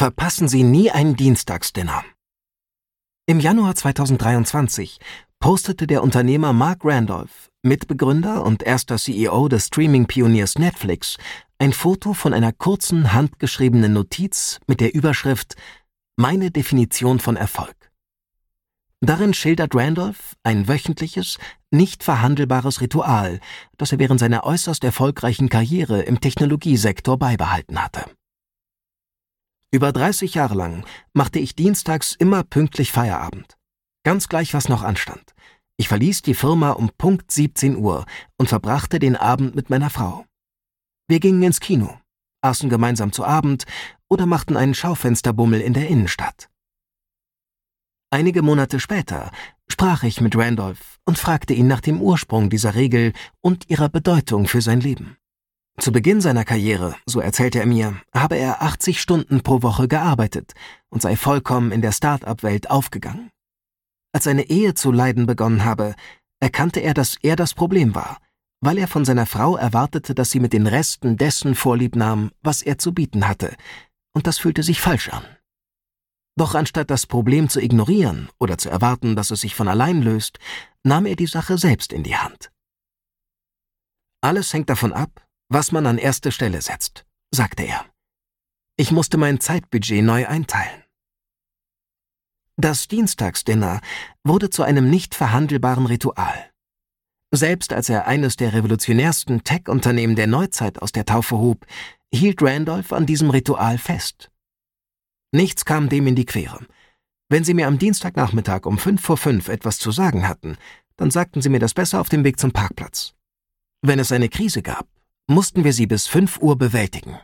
Verpassen Sie nie ein Dienstagsdinner. Im Januar 2023 postete der Unternehmer Mark Randolph, Mitbegründer und erster CEO des Streaming-Pioniers Netflix, ein Foto von einer kurzen, handgeschriebenen Notiz mit der Überschrift »Meine Definition von Erfolg«. Darin schildert Randolph ein wöchentliches, nicht verhandelbares Ritual, das er während seiner äußerst erfolgreichen Karriere im Technologiesektor beibehalten hatte. Über 30 Jahre lang machte ich dienstags immer pünktlich Feierabend. Ganz gleich, was noch anstand. Ich verließ die Firma um Punkt 17 Uhr und verbrachte den Abend mit meiner Frau. Wir gingen ins Kino, aßen gemeinsam zu Abend oder machten einen Schaufensterbummel in der Innenstadt. Einige Monate später sprach ich mit Randolph und fragte ihn nach dem Ursprung dieser Regel und ihrer Bedeutung für sein Leben. Zu Beginn seiner Karriere, so erzählte er mir, habe er 80 Stunden pro Woche gearbeitet und sei vollkommen in der Start-up-Welt aufgegangen. Als seine Ehe zu leiden begonnen habe, erkannte er, dass er das Problem war, weil er von seiner Frau erwartete, dass sie mit den Resten dessen Vorlieb nahm, was er zu bieten hatte, und das fühlte sich falsch an. Doch anstatt das Problem zu ignorieren oder zu erwarten, dass es sich von allein löst, nahm er die Sache selbst in die Hand. Alles hängt davon ab, was man an erste Stelle setzt, sagte er. Ich musste mein Zeitbudget neu einteilen. Das Dienstagsdinner wurde zu einem nicht verhandelbaren Ritual. Selbst als er eines der revolutionärsten Tech-Unternehmen der Neuzeit aus der Taufe hob, hielt Randolph an diesem Ritual fest. Nichts kam dem in die Quere. Wenn Sie mir am Dienstagnachmittag um 5:05 etwas zu sagen hatten, dann sagten Sie mir das besser auf dem Weg zum Parkplatz. Wenn es eine Krise gab, mussten wir sie bis 5 Uhr bewältigen.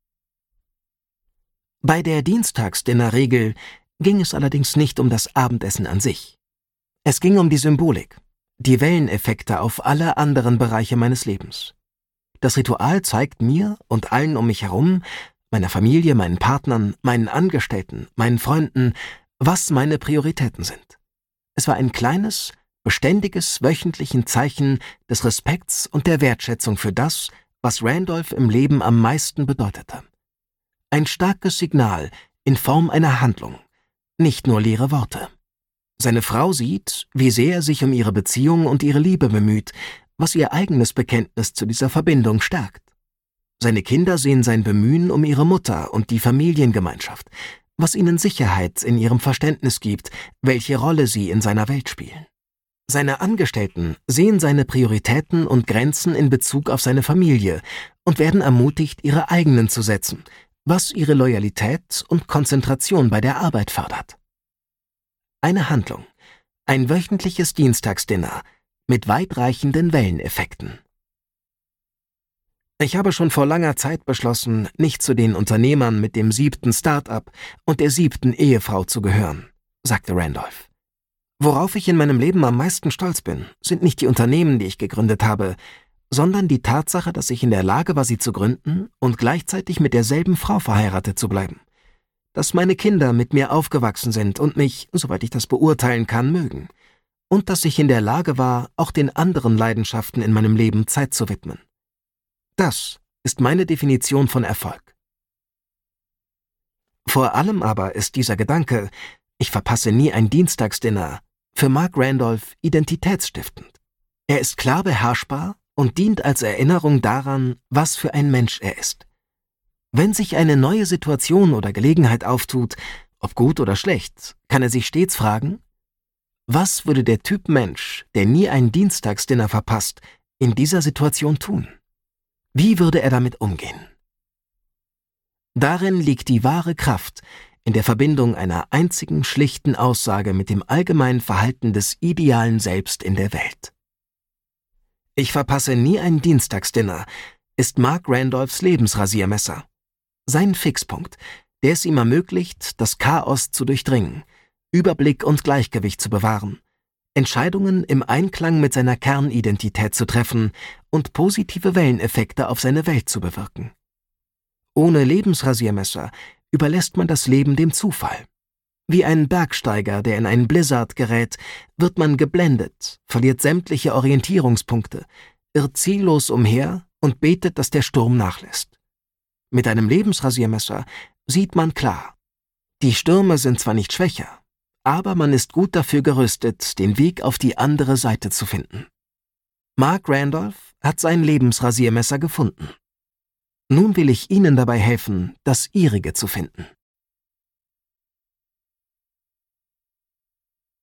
Bei der Dienstagsdinnerregel ging es allerdings nicht um das Abendessen an sich. Es ging um die Symbolik, die Welleneffekte auf alle anderen Bereiche meines Lebens. Das Ritual zeigt mir und allen um mich herum, meiner Familie, meinen Partnern, meinen Angestellten, meinen Freunden, was meine Prioritäten sind. Es war ein kleines, beständiges, wöchentliches Zeichen des Respekts und der Wertschätzung für das, was Randolph im Leben am meisten bedeutete. Ein starkes Signal in Form einer Handlung, nicht nur leere Worte. Seine Frau sieht, wie sehr er sich um ihre Beziehung und ihre Liebe bemüht, was ihr eigenes Bekenntnis zu dieser Verbindung stärkt. Seine Kinder sehen sein Bemühen um ihre Mutter und die Familiengemeinschaft, was ihnen Sicherheit in ihrem Verständnis gibt, welche Rolle sie in seiner Welt spielen. Seine Angestellten sehen seine Prioritäten und Grenzen in Bezug auf seine Familie und werden ermutigt, ihre eigenen zu setzen, was ihre Loyalität und Konzentration bei der Arbeit fördert. Eine Handlung, ein wöchentliches Dienstagsdinner mit weitreichenden Welleneffekten. Ich habe schon vor langer Zeit beschlossen, nicht zu den Unternehmern mit dem 7. Start-up und der 7. Ehefrau zu gehören, sagte Randolph. Worauf ich in meinem Leben am meisten stolz bin, sind nicht die Unternehmen, die ich gegründet habe, sondern die Tatsache, dass ich in der Lage war, sie zu gründen und gleichzeitig mit derselben Frau verheiratet zu bleiben. Dass meine Kinder mit mir aufgewachsen sind und mich, soweit ich das beurteilen kann, mögen. Und dass ich in der Lage war, auch den anderen Leidenschaften in meinem Leben Zeit zu widmen. Das ist meine Definition von Erfolg. Vor allem aber ist dieser Gedanke, ich verpasse nie ein Dienstagsdinner, für Mark Randolph identitätsstiftend. Er ist klar beherrschbar und dient als Erinnerung daran, was für ein Mensch er ist. Wenn sich eine neue Situation oder Gelegenheit auftut, ob gut oder schlecht, kann er sich stets fragen, was würde der Typ Mensch, der nie ein Dienstagsdinner verpasst, in dieser Situation tun? Wie würde er damit umgehen? Darin liegt die wahre Kraft, in der Verbindung einer einzigen schlichten Aussage mit dem allgemeinen Verhalten des idealen Selbst in der Welt. Ich verpasse nie ein Dienstagsdinner ist Mark Randolphs Lebensrasiermesser. Sein Fixpunkt, der es ihm ermöglicht, das Chaos zu durchdringen, Überblick und Gleichgewicht zu bewahren, Entscheidungen im Einklang mit seiner Kernidentität zu treffen und positive Welleneffekte auf seine Welt zu bewirken. Ohne Lebensrasiermesser überlässt man das Leben dem Zufall. Wie ein Bergsteiger, der in einen Blizzard gerät, wird man geblendet, verliert sämtliche Orientierungspunkte, irrt ziellos umher und betet, dass der Sturm nachlässt. Mit einem Lebensrasiermesser sieht man klar Die Stürme sind zwar nicht schwächer, aber man ist gut dafür gerüstet, den Weg auf die andere Seite zu finden. Mark Randolph hat sein Lebensrasiermesser gefunden. Nun will ich Ihnen dabei helfen, das Ihrige zu finden.